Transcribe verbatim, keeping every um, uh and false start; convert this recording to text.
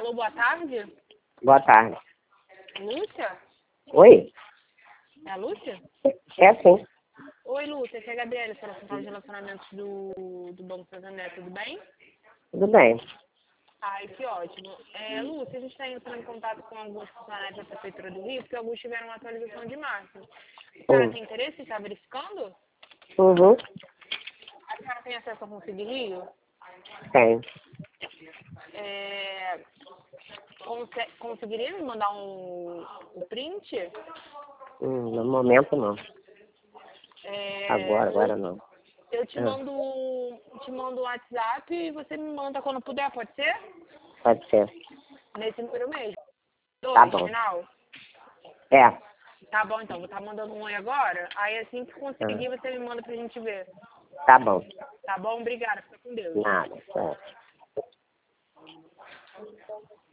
Alô, boa tarde? Boa tarde. Lúcia? Oi? É a Lúcia? É sim. Oi, Lúcia, aqui é a Gabriela, pela Central de Relacionamentos do, do Banco Santander, tudo bem? Tudo bem. Ai, que ótimo. É, Lúcia, a gente está entrando em contato com alguns funcionários da Prefeitura do Rio, porque alguns tiveram uma atualização de marca. A senhora Hum. tem interesse em estar verificando? Uhum. A senhora tem acesso ao Conselho Rio? Tem. É, conse- conseguiria me mandar um, um print? Hum, no momento não. É, Agora, agora não. eu te Ah, mando, te mando um WhatsApp e você me manda quando puder, pode ser? pode ser. Nesse número mesmo. Tá Dois, bom. final. É. Tá bom, então. Vou estar mandando um aí agora. Aí assim que conseguir, Ah, você me manda pra gente ver. tá bom. Tá bom? Obrigada. Fica com Deus. Nada. Tchau.